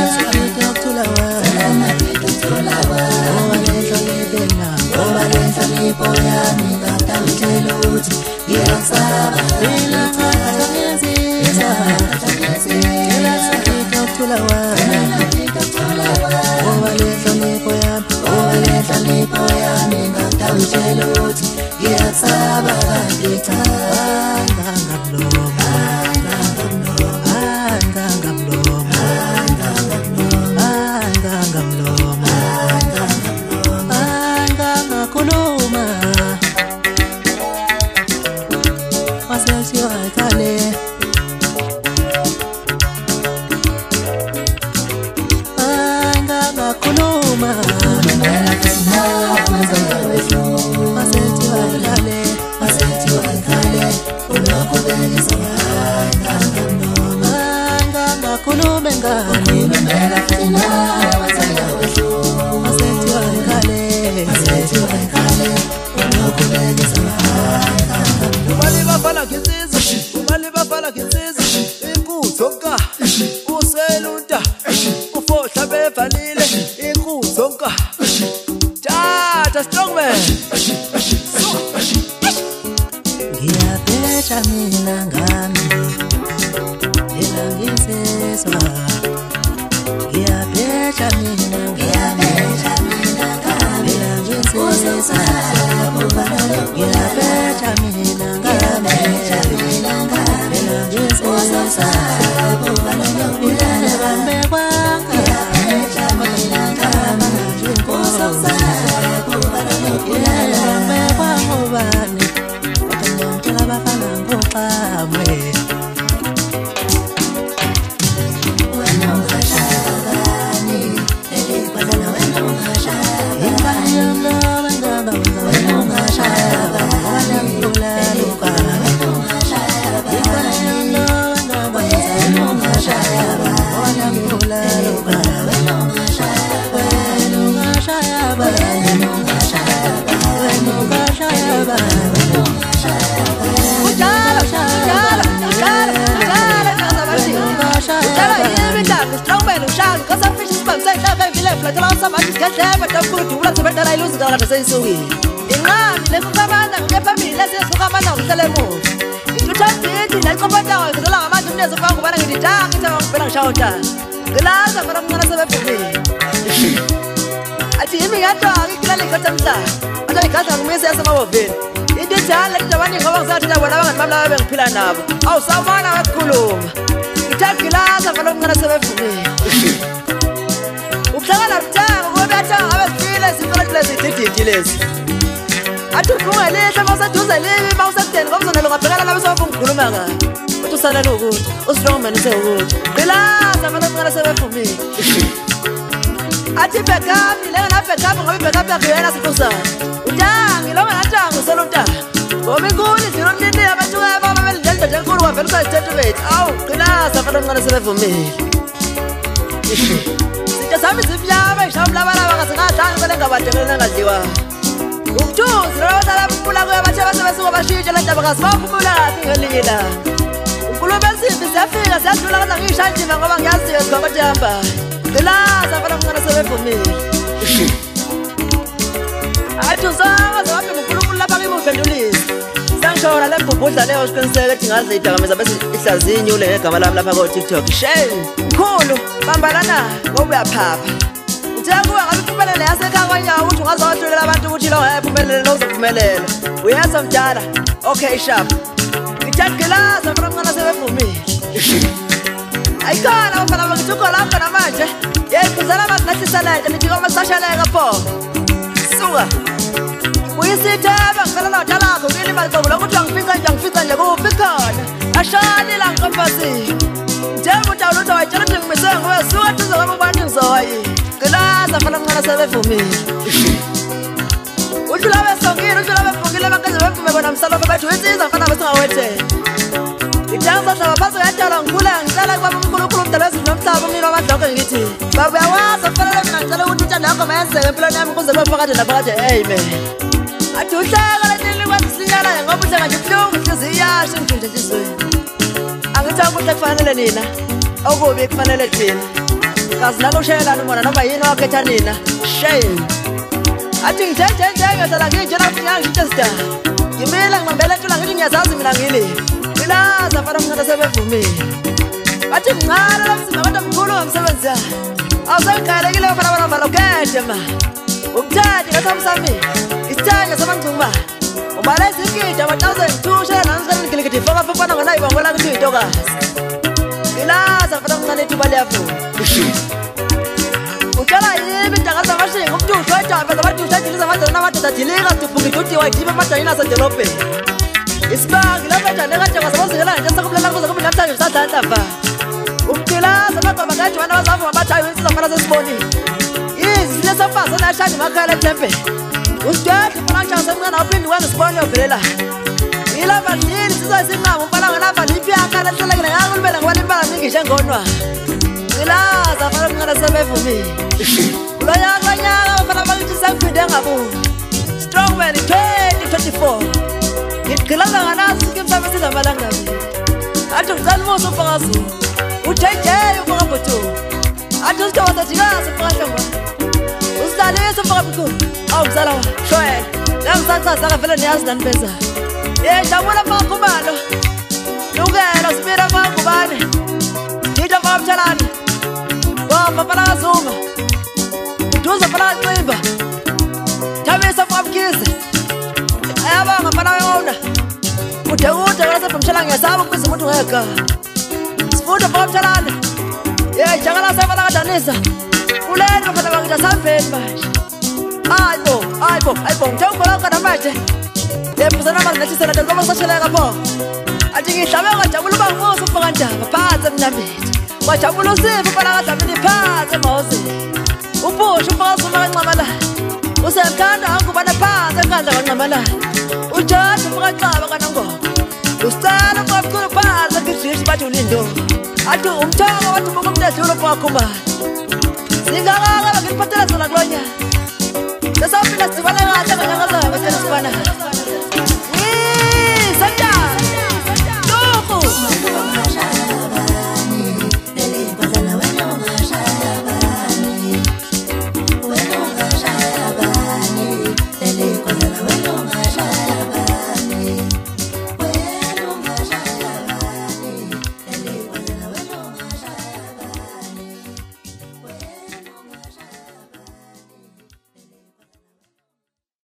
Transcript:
TikTok shame khulu bambalana ngoba uyaphapha njengoba ngabe uphumelele yasekhaya ukuthi ungazodlulela abantu ukuthi lo hayaphumelele lo uzophumelela uyeza mdala okay sharp ngithathgelaza mfana mncane sebevumile ayikhala bafana bangithuko lapha namanje yeyizala abantu nathi salete nithi koma sashaleka pho suka uyisithaba ngifela nodala lakho ngili maliqobo lokuthi angifica nje kuphi khona ashali la nkompasi njengoba utawula uthi wayitshela ukuthi ngimise ngoba suka tuzo kwami ubani ngizoyi ngelaza mfana mncane sebevumile uthi labe songile uthi labe fungile bakaze bevume bona msaloko bethu wenziza mfana besingawethela Ijanza hlaba phansi uyadala ngikhula ngicela kwami uNkulunkulu mdala wezulu nomhlaba umnini wamadlonke ngithi baba uyawazi kufanele mina ngicela ukuthi intando yakho mayenzeke empilweni yami kuze kube phakade naphakade amen athi uhleka lentini kwazisinyala ngoba uhleka nje ubuhlungu inhliziyo iyasho ngithinta enhlizweni angithi akuhle kufanele nina okubi kufanele thina kazinaloshela nomona noma yini wakhetha nina shame athi ngithethe sala ngijela ngiyangitesta ngimela ngibambela ntula ngithi ngiyazazi mina ngili ilaza fana mncane sebevumile athi mncane lomzimba abantu mkhulu ngomsebenzi awusekhalekile fana abantu lokhethe ma umthandi ngathamsami isithanya samangcuma ubaleza ikida ama-1000 nangiselengilikidi foka fofana ngona ibongola ngithi uyintokazi ilaza fana mncane ithuba liyavuma utshala yimi intanga zamashinga umntushwa ejambe zamadusha ajilisa amazela namadoda ajilika sidubhungidutiwa idibe emadanyini asedolobheni isibangi laphetshane kajanga sabazingela nje sakumlela kuze kube namhlanje usadlandlava umqilaza amagama kajowana wazavuma abathayo insizafana sesibonile yizi silesofazi onashani makhala ethempeni usidwedle mfananjanga semncane awuphindi wenza isibone yovelela ilava lini sizoyisinqama umfananga lava lipyakana lihlelekile ngakulumela ngoba limbala ningishe ngonwana ilaza fana mncane sebevumile kulonyaka bafana bakithi sakuphinde ngabuni Strongman 2024 ngigqilaza nganazi kimhlaba sizamalanga athi ngicela umusa ufakazi uJJ ufakabotho athi usithokoza jikazi ufakahlangwa usidalisa ufakabukhulu awumzala wa shoyela langisachaza ngavele niyazi nanibeza jabula makhumalo lungelo sibira makubane ngitha famtshalana wamba fana zuma uduza fana ncimba thabisa famkhize ayabanga fana yona ude kasefamtshalana ngiyasaba ukubiza umuntu ngeka sifunda famtshalana jangala sefana kadanisa kuleni bafana bangita sambeni manje ayibo ngithengiboloka namanje yembuzana manje nethisela nto noma sasheleka pho athi ngihlabe ngajabula uba nguso ufaka ndaba phansi emnambethi wajabula usipho fana kadlamini phansi emawuzini uphusha ufaka suma kancamala usemkhanda angubana phansi enkandla kancamala uJohn ufaka xaba kanongoma usicala ufaka mculo phansi ekidrishi bathi ulindo athi umthoko wathi ubuka umntedlulo ufaka khumala